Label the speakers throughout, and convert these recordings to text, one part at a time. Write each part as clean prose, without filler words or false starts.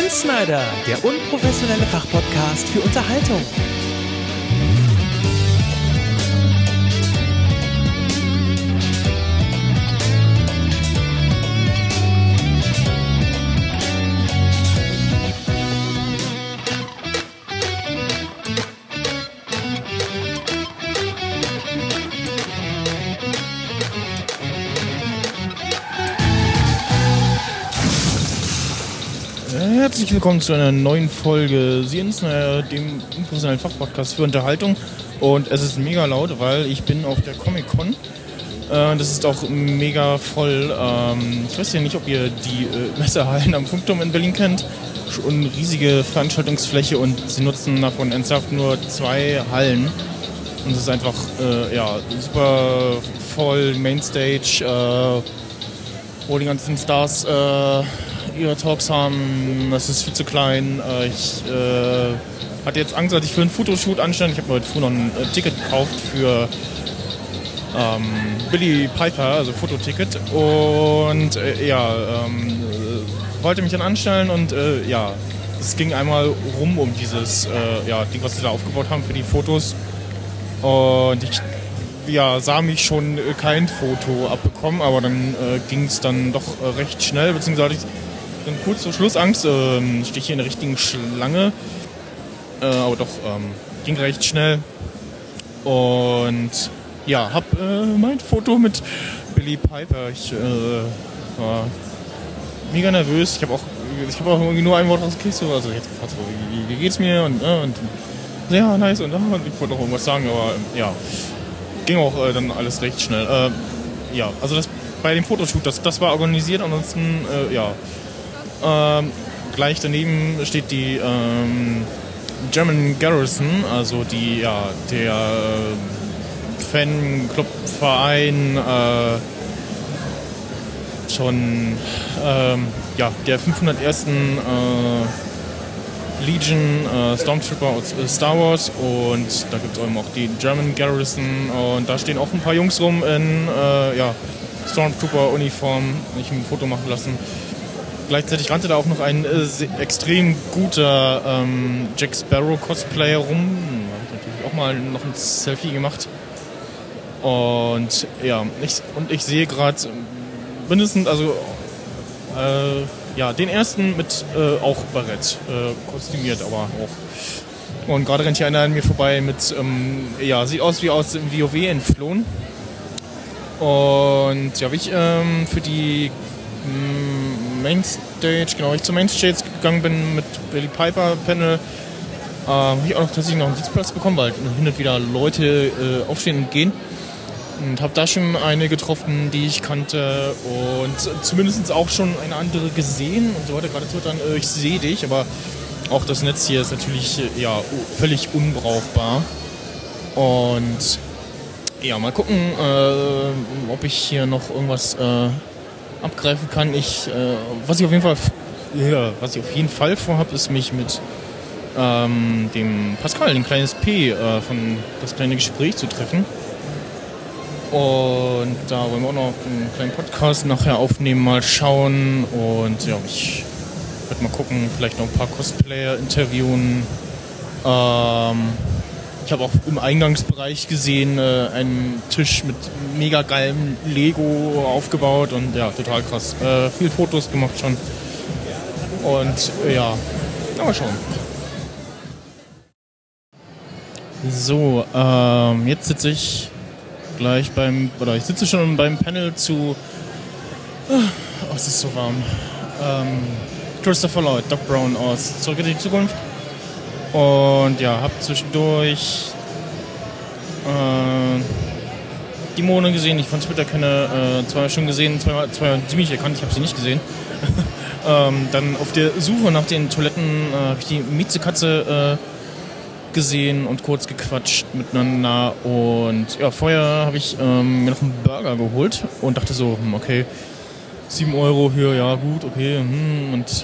Speaker 1: Quizsnider, der unprofessionelle Fachpodcast für Unterhaltung.
Speaker 2: Herzlich willkommen zu einer neuen Folge Science-Nider, dem unprofessionellen Fachpodcast für Unterhaltung. Und es ist mega laut, weil ich bin auf der Comic-Con. Das ist auch mega voll. Ich weiß ja nicht, ob ihr die Messehallen am Funkturm in Berlin kennt. Schon eine riesige Veranstaltungsfläche und sie nutzen davon ernsthaft nur 2 Hallen. Und es ist einfach super voll, Mainstage, wo die ganzen Stars ihre Talks haben. Das ist viel zu klein. Ich hatte jetzt Angst, als ich für einen Fotoshoot anstand. Ich habe heute früh noch ein Ticket gekauft für Billy Piper, also Fototicket. Und wollte mich dann anstellen und es ging einmal rum um dieses Ding, was sie da aufgebaut haben für die Fotos. Und ich sah mich schon kein Foto abbekommen, aber dann ging es dann doch recht schnell, beziehungsweise dann kurz vor Schluss Angst, stehe ich hier in der richtigen Schlange, aber doch ging recht schnell und hab mein Foto mit Billy Piper. Ich war mega nervös. Ich habe auch irgendwie nur ein Wort rausgekriegt, also jetzt gefragt, wie geht's mir und ja, nice und ich wollte noch irgendwas sagen, aber ging auch dann alles recht schnell. Also das bei dem Fotoshoot, das war organisiert, ansonsten gleich daneben steht die German Garrison, also der Fanclub-Verein der 501. Legion Stormtrooper aus Star Wars, und da gibt es auch die German Garrison, und da stehen auch ein paar Jungs rum in Stormtrooper-Uniform. Ich habe ein Foto machen lassen. Gleichzeitig rannte da auch noch ein extrem guter Jack Sparrow-Cosplayer rum. Da habe ich natürlich auch mal noch ein Selfie gemacht. Und ich sehe gerade mindestens, den ersten mit auch Barett, kostümiert, aber auch. Und gerade rennt hier einer an mir vorbei mit, sieht aus wie aus dem WoW entflohen. Und wie ich für die ich zur Mainstage gegangen bin mit Billy Piper Panel, habe ich auch noch tatsächlich noch einen Sitzplatz bekommen, weil hin und wieder Leute aufstehen und gehen. Und habe da schon eine getroffen, die ich kannte, und zumindest auch schon eine andere gesehen. Und so weiter gerade twittern, ich sehe dich, aber auch das Netz hier ist natürlich völlig unbrauchbar. Und mal gucken, ob ich hier noch irgendwas abgreifen kann. Was ich auf jeden Fall vorhabe, ist mich mit dem Pascal, dem kleines P, von das kleine Gespräch zu treffen. Und da wollen wir auch noch einen kleinen Podcast nachher aufnehmen, mal schauen. Und ich werde mal gucken, vielleicht noch ein paar Cosplayer interviewen. Ich habe auch im Eingangsbereich gesehen, einen Tisch mit mega geilem Lego aufgebaut und total krass. Viel Fotos gemacht schon. Und mal schauen. So, jetzt sitze ich gleich ich sitze schon beim Panel zu, es ist so warm, Christopher Lloyd, Doc Brown aus Zurück in die Zukunft, und habe zwischendurch die Mone gesehen, die ich von Twitter kenne, zweimal schon gesehen, zweimal ziemlich erkannt, ich habe sie nicht gesehen. Dann auf der Suche nach den Toiletten habe ich die Miezekatze gesehen und kurz gequatscht miteinander, und vorher habe ich mir noch einen Burger geholt und dachte so, okay, 7 Euro hier, gut, okay, und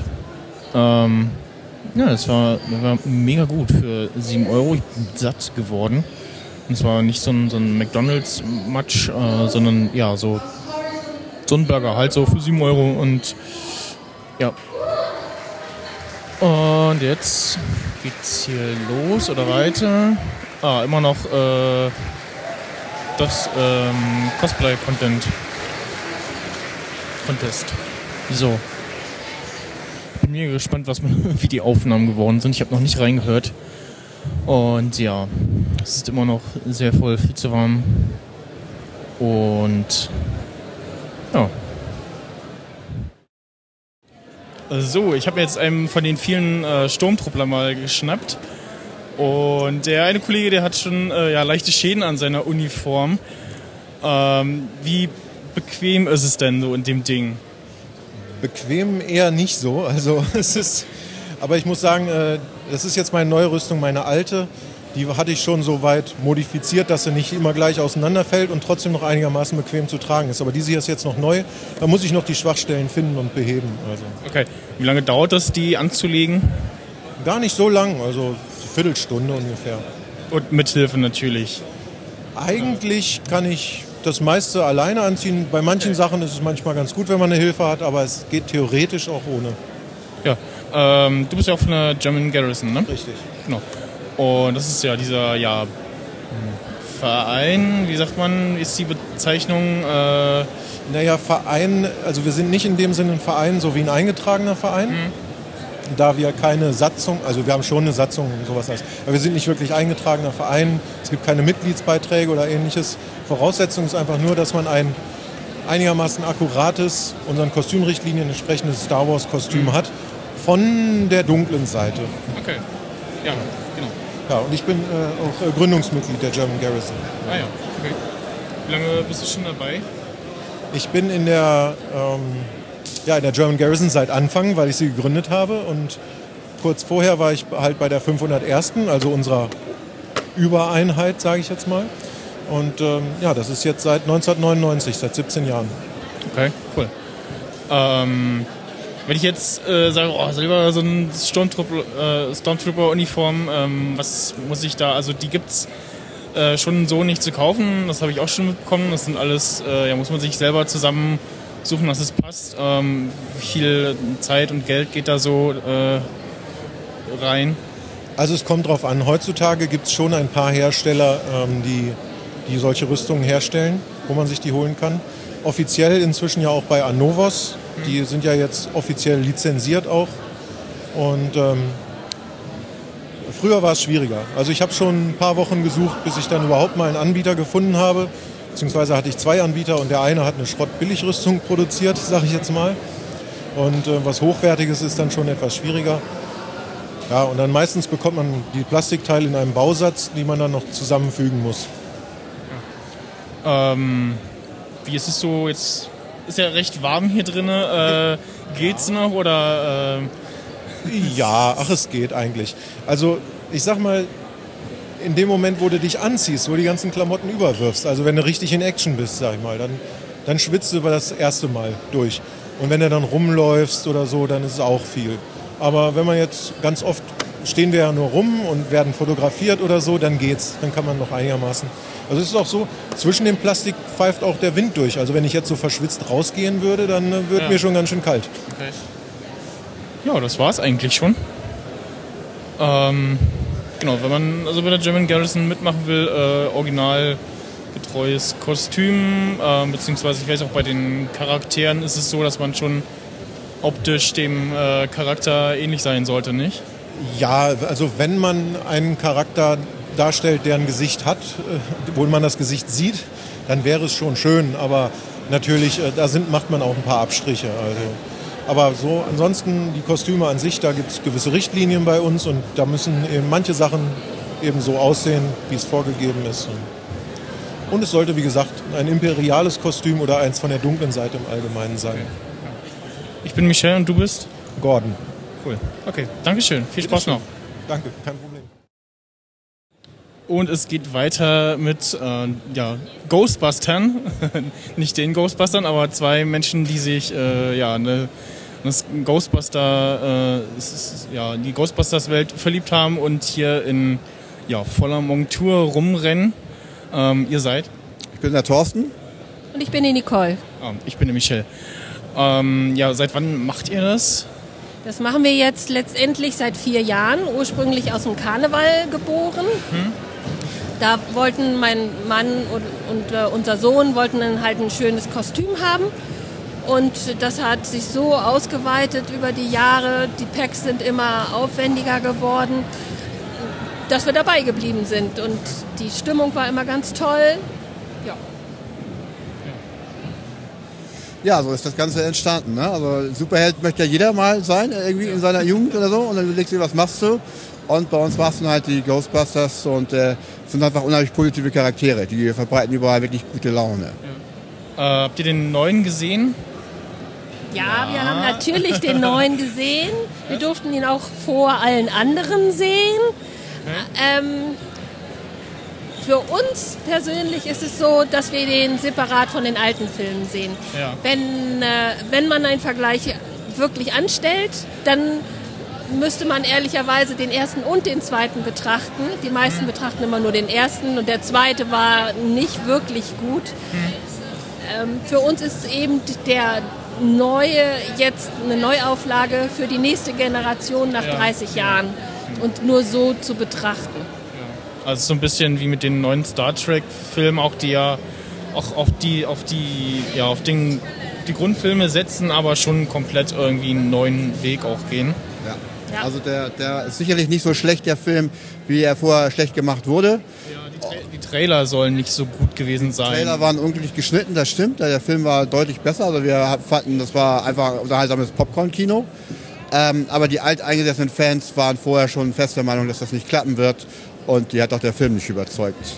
Speaker 2: es war mega gut für 7 Euro. Ich bin satt geworden, und es war nicht so ein McDonalds-Matsch, sondern so ein Burger halt so für 7 Euro, und Und jetzt geht's hier los oder weiter. Immer noch das Cosplay-Contest. So. Bin mir gespannt, wie die Aufnahmen geworden sind. Ich habe noch nicht reingehört. Und ja, es ist immer noch sehr voll, viel zu warm. Und ja. So, ich habe jetzt einen von den vielen Sturmtruppler mal geschnappt. Und der eine Kollege, der hat schon leichte Schäden an seiner Uniform. Wie bequem ist es denn so in dem Ding?
Speaker 3: Bequem eher nicht so. Also aber ich muss sagen, das ist jetzt meine neue Rüstung, meine alte. Die hatte ich schon so weit modifiziert, dass sie nicht immer gleich auseinanderfällt und trotzdem noch einigermaßen bequem zu tragen ist. Aber diese hier ist jetzt noch neu. Da muss ich noch die Schwachstellen finden und beheben. Also.
Speaker 2: Okay. Wie lange dauert das, die anzulegen?
Speaker 3: Gar nicht so lang, also eine Viertelstunde ungefähr.
Speaker 2: Und mit Hilfe natürlich.
Speaker 3: Eigentlich kann ich das meiste alleine anziehen. Bei manchen Sachen ist es manchmal ganz gut, wenn man eine Hilfe hat, aber es geht theoretisch auch ohne.
Speaker 2: Ja, du bist ja auch von der German Garrison, ne?
Speaker 3: Richtig.
Speaker 2: Genau. Und das ist ja dieser, Verein, wie sagt man, ist die Bezeichnung?
Speaker 3: Naja, Verein, also wir sind nicht in dem Sinne ein Verein, so wie ein eingetragener Verein. Da wir keine Satzung, also wir haben schon eine Satzung und sowas heißt, aber wir sind nicht wirklich eingetragener Verein, es gibt keine Mitgliedsbeiträge oder ähnliches. Voraussetzung ist einfach nur, dass man ein einigermaßen akkurates, unseren Kostümrichtlinien entsprechendes Star Wars Kostüm hat, von der dunklen Seite.
Speaker 2: Okay, ja, genau.
Speaker 3: Ja, und ich bin auch Gründungsmitglied der German Garrison.
Speaker 2: Ah ja, okay. Wie lange bist du schon dabei?
Speaker 3: Ich bin in der German Garrison seit Anfang, weil ich sie gegründet habe. Und kurz vorher war ich halt bei der 501., also unserer Übereinheit, sage ich jetzt mal. Und das ist jetzt seit 1999, seit 17 Jahren.
Speaker 2: Okay, cool. Wenn ich jetzt sage, lieber so ein Stormtrooper-Uniform, was muss ich da, also die gibt's schon so nicht zu kaufen, das habe ich auch schon mitbekommen. Das sind alles, muss man sich selber zusammensuchen, dass es passt. Wie viel Zeit und Geld geht da so rein?
Speaker 3: Also es kommt drauf an. Heutzutage gibt es schon ein paar Hersteller, die solche Rüstungen herstellen, wo man sich die holen kann. Offiziell inzwischen ja auch bei Anovos. Die sind ja jetzt offiziell lizenziert auch. Und früher war es schwieriger. Also ich habe schon ein paar Wochen gesucht, bis ich dann überhaupt mal einen Anbieter gefunden habe. Beziehungsweise hatte ich 2 Anbieter und der eine hat eine Schrottbilligrüstung produziert, sage ich jetzt mal. Und was Hochwertiges ist dann schon etwas schwieriger. Ja, und dann meistens bekommt man die Plastikteile in einem Bausatz, die man dann noch zusammenfügen muss.
Speaker 2: Wie ist es so jetzt? Ist ja recht warm hier drin. Geht's noch oder?
Speaker 3: Ja, es geht eigentlich. Also ich sag mal, in dem Moment, wo du dich anziehst, wo du die ganzen Klamotten überwirfst, also wenn du richtig in Action bist, sag ich mal, dann schwitzt du über das erste Mal durch. Und wenn du dann rumläufst oder so, dann ist es auch viel. Aber wenn man jetzt ganz oft stehen wir ja nur rum und werden fotografiert oder so, dann geht's. Dann kann man noch einigermaßen. Also es ist auch so, zwischen dem Plastik pfeift auch der Wind durch. Also wenn ich jetzt so verschwitzt rausgehen würde, dann wird mir schon ganz schön kalt.
Speaker 2: Okay. Ja, das war's eigentlich schon. Genau, wenn man also bei der German Garrison mitmachen will, originalgetreues Kostüm, beziehungsweise ich weiß auch bei den Charakteren ist es so, dass man schon optisch dem Charakter ähnlich sein sollte, nicht?
Speaker 3: Ja, also wenn man einen Charakter darstellt, der ein Gesicht hat, wo man das Gesicht sieht, dann wäre es schon schön. Aber natürlich, macht man auch ein paar Abstriche. Also. Aber so ansonsten die Kostüme an sich, da gibt es gewisse Richtlinien bei uns und da müssen eben manche Sachen eben so aussehen, wie es vorgegeben ist. Und es sollte, wie gesagt, ein imperiales Kostüm oder eins von der dunklen Seite im Allgemeinen sein. Okay.
Speaker 2: Ich bin Michel und du bist?
Speaker 3: Gordon.
Speaker 2: Cool. Okay, Dankeschön. Viel Spaß noch.
Speaker 3: Danke, kein Problem.
Speaker 2: Und es geht weiter mit Ghostbustern. Nicht den Ghostbustern, aber 2 Menschen, die sich die Ghostbusters-Welt verliebt haben und hier in voller Montur rumrennen. Ihr seid?
Speaker 4: Ich bin der Thorsten.
Speaker 5: Und ich bin die Nicole.
Speaker 2: Ich bin der Michel. Seit wann macht ihr das?
Speaker 4: Das machen wir jetzt letztendlich seit 4 Jahren, ursprünglich aus dem Karneval geboren. Da wollten mein Mann und unser Sohn wollten dann halt ein schönes Kostüm haben. Und das hat sich so ausgeweitet über die Jahre. Die Packs sind immer aufwendiger geworden, dass wir dabei geblieben sind. Und die Stimmung war immer ganz toll. Ja.
Speaker 5: Ja, so ist das Ganze entstanden. Ne? Also Superheld möchte ja jeder mal sein, irgendwie in seiner Jugend oder so. Und dann überlegst du dir, was machst du? Und bei uns warst du halt die Ghostbusters und sind einfach unheimlich positive Charaktere. Die verbreiten überall wirklich gute Laune.
Speaker 2: Habt ihr den neuen gesehen?
Speaker 4: Ja, wir haben natürlich den neuen gesehen. Wir durften ihn auch vor allen anderen sehen. Für uns persönlich ist es so, dass wir den separat von den alten Filmen sehen.
Speaker 2: Ja.
Speaker 4: Wenn man einen Vergleich wirklich anstellt, dann müsste man ehrlicherweise den ersten und den zweiten betrachten. Die meisten betrachten immer nur den ersten und der zweite war nicht wirklich gut. Für uns ist eben der neue jetzt eine Neuauflage für die nächste Generation nach 30 Jahren und nur so zu betrachten.
Speaker 2: Also so ein bisschen wie mit den neuen Star Trek-Filmen, auch die ja auch auf die Grundfilme setzen, aber schon komplett irgendwie einen neuen Weg auch gehen.
Speaker 5: Ja. Also der ist sicherlich nicht so schlecht, der Film, wie er vorher schlecht gemacht wurde.
Speaker 2: Ja, die Trailer sollen nicht so gut gewesen sein.
Speaker 5: Die Trailer waren unglücklich geschnitten, das stimmt. Der Film war deutlich besser. Also wir fanden, das war einfach unterhaltsames Popcorn-Kino. Aber die alteingesessenen Fans waren vorher schon fest der Meinung, dass das nicht klappen wird. Und die hat auch der Film nicht überzeugt.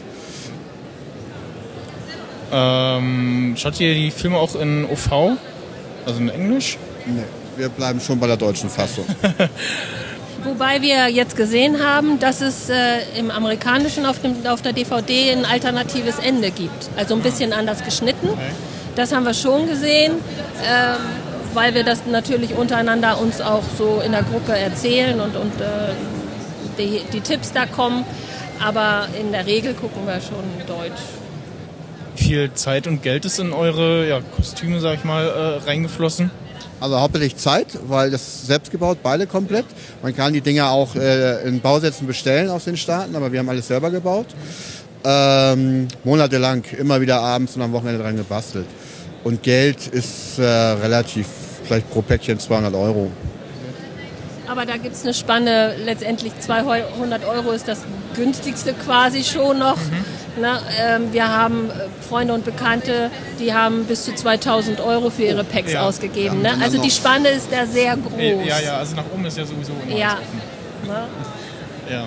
Speaker 2: Schaut ihr die Filme auch in OV? Also in Englisch?
Speaker 5: Nee, wir bleiben schon bei der deutschen Fassung.
Speaker 4: Wobei wir jetzt gesehen haben, dass es im Amerikanischen auf der DVD ein alternatives Ende gibt. Also ein bisschen anders geschnitten.
Speaker 2: Okay.
Speaker 4: Das haben wir schon gesehen, weil wir das natürlich untereinander uns auch so in der Gruppe erzählen und die Tipps da kommen. Aber in der Regel gucken wir schon Deutsch.
Speaker 2: Wie viel Zeit und Geld ist in eure Kostüme, sag ich mal, reingeflossen?
Speaker 5: Also hauptsächlich Zeit, weil das ist selbst gebaut, beide komplett. Man kann die Dinger auch in Bausätzen bestellen aus den Staaten, aber wir haben alles selber gebaut. Monatelang, immer wieder abends und am Wochenende dran gebastelt. Und Geld ist relativ, vielleicht pro Päckchen 200 €.
Speaker 4: Aber da gibt es eine Spanne, letztendlich 200 € ist das günstigste quasi schon noch. Na, wir haben Freunde und Bekannte, die haben bis zu 2000 € für ihre Packs ausgegeben. Ne? Also die Spanne ist da sehr groß.
Speaker 2: Ja, also nach oben ist ja sowieso immer
Speaker 4: ja.
Speaker 2: offen.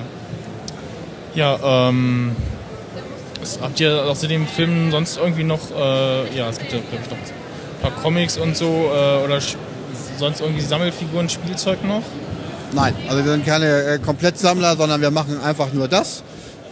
Speaker 2: Habt ihr außer dem Film sonst irgendwie noch, es gibt ja glaube ich noch ein paar Comics und so, oder sonst irgendwie Sammelfiguren, Spielzeug noch?
Speaker 5: Nein, also wir sind keine Komplettsammler, sondern wir machen einfach nur das.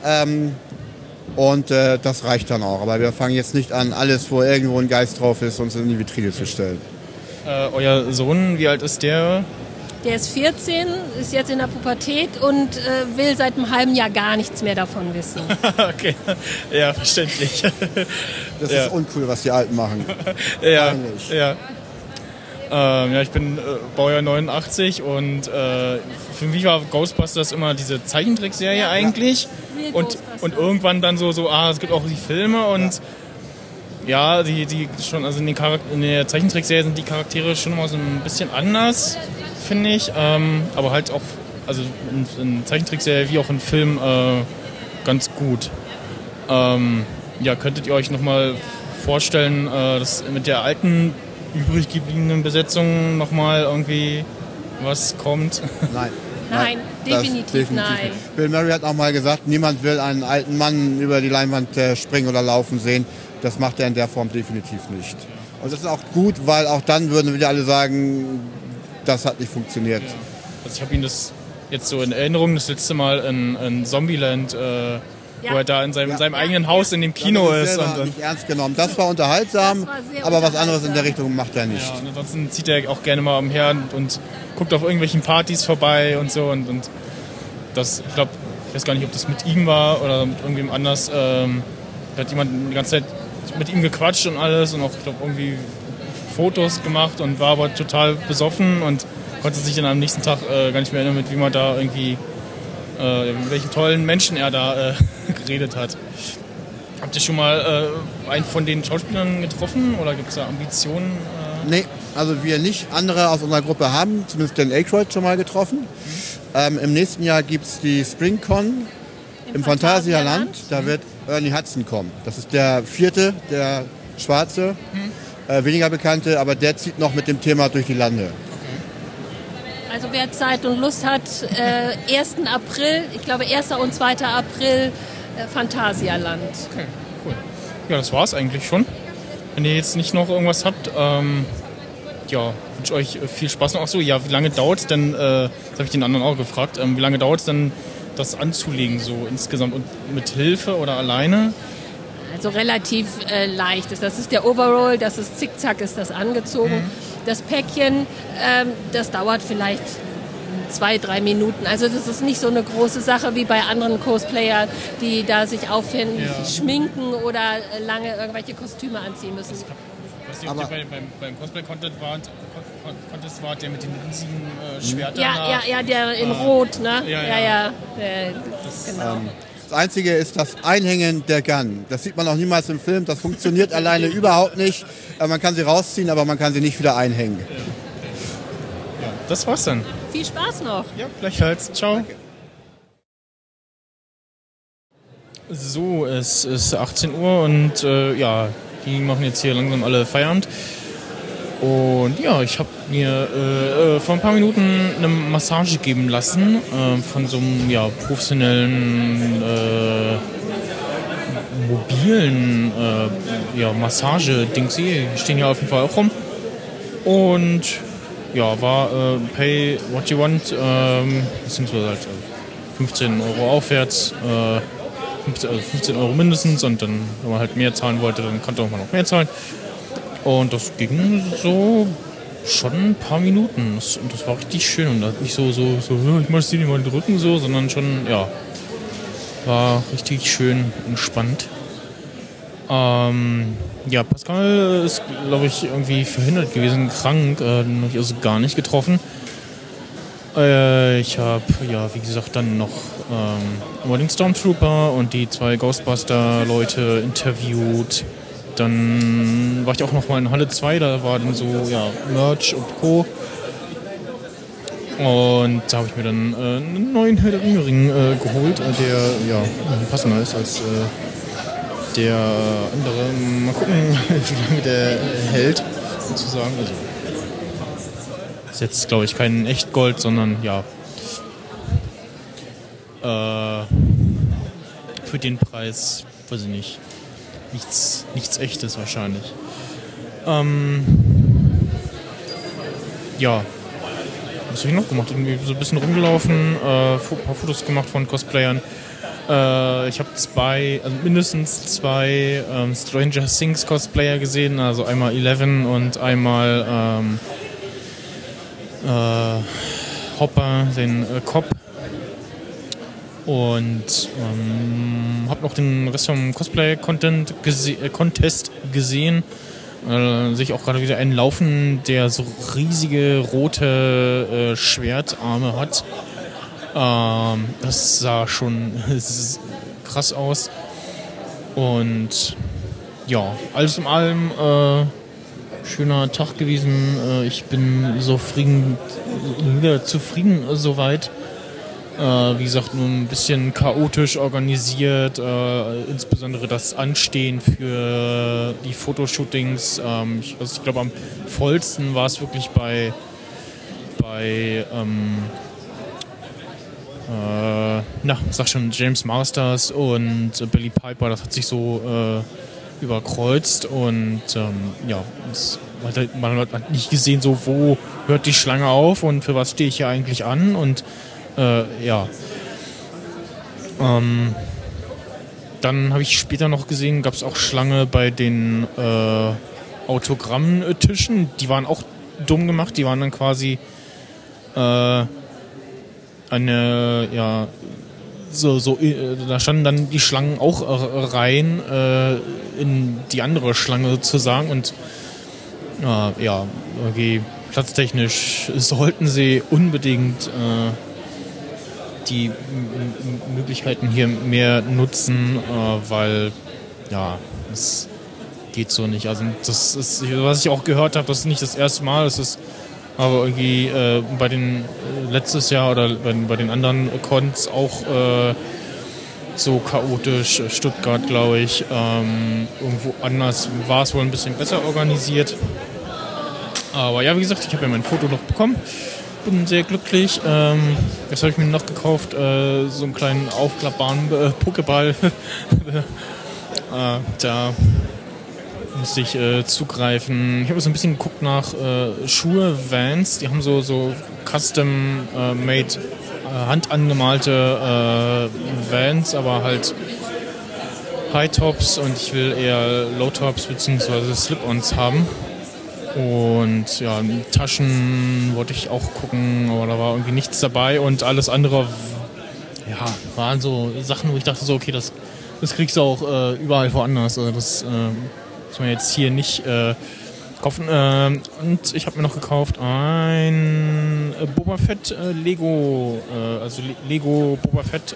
Speaker 5: Und das reicht dann auch. Aber wir fangen jetzt nicht an, alles, wo irgendwo ein Geist drauf ist, uns in die Vitrine zu stellen.
Speaker 2: Euer Sohn, wie alt ist der?
Speaker 4: Der ist 14, ist jetzt in der Pubertät und will seit einem halben Jahr gar nichts mehr davon wissen.
Speaker 2: Okay, ja, verständlich.
Speaker 5: Das ist uncool, was die Alten machen.
Speaker 2: Peinlich. Ich bin Baujahr 89 und für mich war Ghostbusters immer diese Zeichentrickserie eigentlich. Und irgendwann dann so, es gibt auch die Filme und die schon, also in der Zeichentrickserie sind die Charaktere schon mal so ein bisschen anders, finde ich. Aber halt auch, also in Zeichentrickserie wie auch in Film ganz gut. Könntet ihr euch nochmal vorstellen, dass mit der alten übrig gebliebenen Besetzung nochmal irgendwie was kommt?
Speaker 4: Nein, definitiv nein.
Speaker 5: Nicht. Bill Murray hat auch mal gesagt, niemand will einen alten Mann über die Leinwand springen oder laufen sehen. Das macht er in der Form definitiv nicht. Und das ist auch gut, weil auch dann würden wieder alle sagen, das hat nicht funktioniert. Ja.
Speaker 2: Also ich habe ihn das jetzt so in Erinnerung, das letzte Mal in Zombieland, wo er da in seinem eigenen Haus in dem Kino ist.
Speaker 5: Und dann nicht ernst genommen. Das war unterhaltsam, aber was anderes in der Richtung macht er nicht.
Speaker 2: Ja, und ansonsten zieht er auch gerne mal umher und guckt auf irgendwelchen Partys vorbei und so. Und das, ich weiß gar nicht, ob das mit ihm war oder mit irgendwem anders. Da hat jemand die ganze Zeit mit ihm gequatscht und alles und auch, ich glaube, irgendwie Fotos gemacht und war aber total besoffen und konnte sich dann am nächsten Tag gar nicht mehr erinnern, mit wie man da irgendwie, mit welchen tollen Menschen er da geredet hat. Habt ihr schon mal einen von den Schauspielern getroffen oder gibt es da Ambitionen?
Speaker 5: Nee, also wir nicht. Andere aus unserer Gruppe haben zumindest Dan Aykroyd schon mal getroffen. Im nächsten Jahr gibt es die SpringCon im Phantasialand. Da wird Ernie Hudson kommen. Das ist der 4., der Schwarze, weniger bekannte, aber der zieht noch mit dem Thema durch die Lande.
Speaker 4: Also wer Zeit und Lust hat, 1. April, ich glaube 1. und 2. April, Phantasialand.
Speaker 2: Okay, cool. Ja, das war's eigentlich schon. Wenn ihr jetzt nicht noch irgendwas habt, ja, wünsche euch viel Spaß noch. Achso, ja, wie lange dauert es denn, das habe ich den anderen auch gefragt, wie lange dauert es denn, das anzulegen, so insgesamt und mit Hilfe oder alleine?
Speaker 4: Also relativ leicht. Das ist der Overall, das ist zickzack, ist das angezogen. Das Päckchen, das dauert vielleicht 2-3 Minuten. Also das ist nicht so eine große Sache wie bei anderen Cosplayern, die da sich auffinden, schminken oder lange irgendwelche Kostüme anziehen müssen.
Speaker 2: Ich weiß nicht, ob ihr beim Cosplay-Contest wart, der mit den riesigen Schwertern.
Speaker 4: Ja, der in Rot, ne? Ja. Genau.
Speaker 5: Das Einzige ist das Einhängen der Gun. Das sieht man auch niemals im Film. Das funktioniert alleine überhaupt nicht. Man kann sie rausziehen, aber man kann sie nicht wieder einhängen.
Speaker 2: Ja, das war's dann.
Speaker 4: Viel Spaß noch.
Speaker 2: Ja, gleichfalls. Ciao.
Speaker 5: Danke.
Speaker 2: So, es ist 18 Uhr und ja, die machen jetzt hier langsam alle Feierabend. Und ja, ich habe mir vor ein paar Minuten eine Massage geben lassen von so einem professionellen mobilen Massage-Dings hier. Die stehen hier auf jeden Fall auch rum. Und ja, war Pay What You Want, beziehungsweise halt 15 Euro aufwärts, 15 Euro mindestens, und dann, wenn man halt mehr zahlen wollte, dann konnte man noch mehr zahlen. Und das ging so schon ein paar Minuten. Und das war richtig schön. Und nicht so ich massiere dir mal den Rücken so, sondern schon, ja, war richtig schön entspannt. Ja, Pascal ist, glaube ich, irgendwie verhindert gewesen, krank. Den habe ich also gar nicht getroffen. Ich habe, ja, wie gesagt, dann noch den Stormtrooper und die 2 Ghostbuster-Leute interviewt. Dann war ich auch noch mal in Halle 2, da war dann so, ja, Merch und Co. Und da habe ich mir dann einen neuen Herr der Ringe-Ring geholt, der, ja, passender ist als der andere. Mal gucken, wie lange der hält, sozusagen. Also, ist jetzt, glaube ich, kein Echtgold, sondern, ja, für den Preis, weiß ich nicht. Nichts Echtes wahrscheinlich. Ja, was habe ich noch gemacht? Irgendwie so ein bisschen rumgelaufen, ein paar Fotos gemacht von Cosplayern. Ich habe mindestens zwei Stranger Things Cosplayer gesehen, also einmal Eleven und einmal Hopper, den Cop. Und habe noch den Rest vom Cosplay-Contest gesehen. Sehe ich auch gerade wieder einen laufen, der so riesige rote Schwertarme hat. Das sah schon krass aus. Und ja, alles in allem schöner Tag gewesen. Ich bin zufrieden soweit. Wie gesagt, nur ein bisschen chaotisch organisiert, insbesondere das Anstehen für die Fotoshootings. Ich glaube, am vollsten war es wirklich bei James Masters und Billie Piper. Das hat sich so überkreuzt und man hat nicht gesehen, so wo hört die Schlange auf und für was stehe ich hier eigentlich an, und dann habe ich später noch gesehen, gab es auch Schlange bei den Autogrammtischen. Die waren auch dumm gemacht. Die waren dann quasi da standen dann die Schlangen auch rein in die andere Schlange sozusagen. Und irgendwie platztechnisch sollten sie unbedingt die Möglichkeiten hier mehr nutzen, weil ja, es geht so nicht. Also das ist, was ich auch gehört habe, das ist nicht das erste Mal, es ist aber irgendwie bei den letztes Jahr oder bei den anderen Cons auch so chaotisch. Stuttgart, glaube ich, irgendwo anders war es wohl ein bisschen besser organisiert. Aber ja, wie gesagt, ich habe ja mein Foto noch bekommen. Bin sehr glücklich. Jetzt habe ich mir noch gekauft, so einen kleinen aufklappbaren Pokéball. Da musste ich zugreifen. Ich habe so ein bisschen geguckt nach Schuhe, Vans. Die haben so custom-made, handangemalte Vans, aber halt High-Tops und ich will eher Low-Tops bzw. Slip-Ons haben. Und ja, Taschen wollte ich auch gucken, aber da war irgendwie nichts dabei und alles andere ja, waren so Sachen, wo ich dachte so, okay, das kriegst du auch überall woanders. Also das muss man jetzt hier nicht kaufen. Und ich habe mir noch gekauft ein Boba Fett Lego, also Lego Boba Fett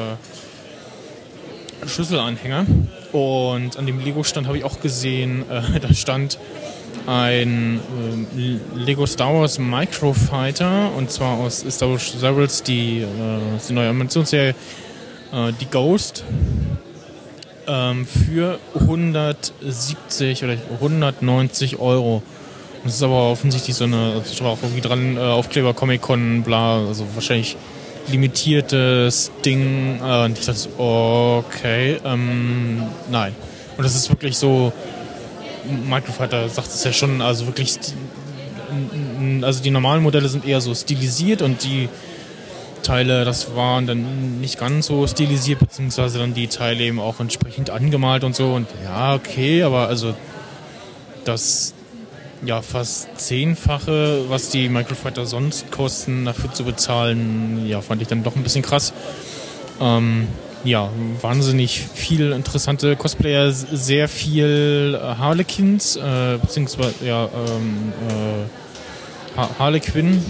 Speaker 2: Schlüsselanhänger. Und an dem Lego-Stand habe ich auch gesehen, da stand ein Lego Star Wars Microfighter, und zwar aus Star Wars Rebels, die neue Animationsserie, die Ghost, für 170 oder 190 Euro. Das ist aber offensichtlich so eine, da war auch irgendwie dran, Aufkleber, Comic-Con, bla, also wahrscheinlich limitiertes Ding. Und ich dachte, okay, nein. Und das ist wirklich so, Microfighter sagt es ja schon, also wirklich, also die normalen Modelle sind eher so stilisiert und die Teile, das waren dann nicht ganz so stilisiert, beziehungsweise dann die Teile eben auch entsprechend angemalt und so. Und ja, okay, aber also das ja fast 10-fache, was die Microfighter sonst kosten, dafür zu bezahlen, ja, fand ich dann doch ein bisschen krass. Ja, wahnsinnig viel interessante Cosplayer, sehr viel Harlequins, beziehungsweise ja, Harley Quinn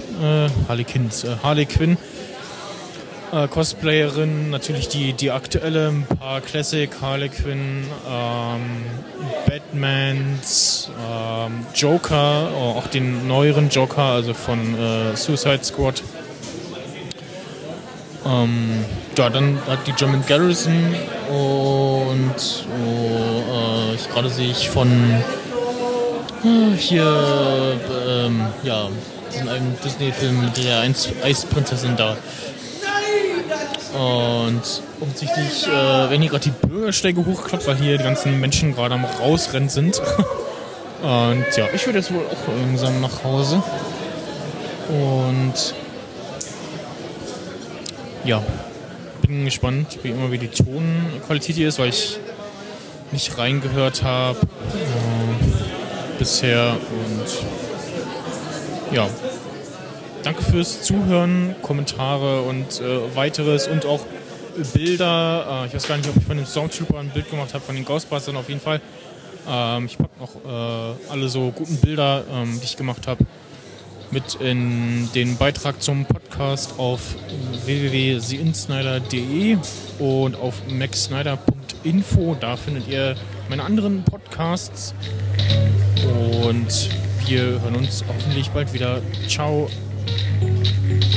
Speaker 2: Cosplayerin, natürlich die aktuelle, ein paar Classic Harley Quinn, Batmans, Joker, auch den neueren Joker, also von Suicide Squad. Ja, dann hat die German Garrison und ich gerade sehe ich von hier ja, diesen alten Disney-Film mit der Eisprinzessin da. Und offensichtlich werden hier gerade die Bürgersteige hochgeklappt, weil hier die ganzen Menschen gerade am Rausrennen sind. Und ja, ich würde jetzt wohl auch langsam nach Hause. Und ja, bin gespannt, wie immer, wie die Tonqualität hier ist, weil ich nicht reingehört habe bisher. Und ja, danke fürs Zuhören, Kommentare und weiteres und auch Bilder. Ich weiß gar nicht, ob ich von dem Stormtrooper ein Bild gemacht habe, von den Ghostbusters auf jeden Fall. Ich packe noch alle so guten Bilder, die ich gemacht habe, mit in den Beitrag zum Podcast auf www.theinsnyder.de und auf maxsnyder.info. Da findet ihr meine anderen Podcasts. Und wir hören uns hoffentlich bald wieder. Ciao.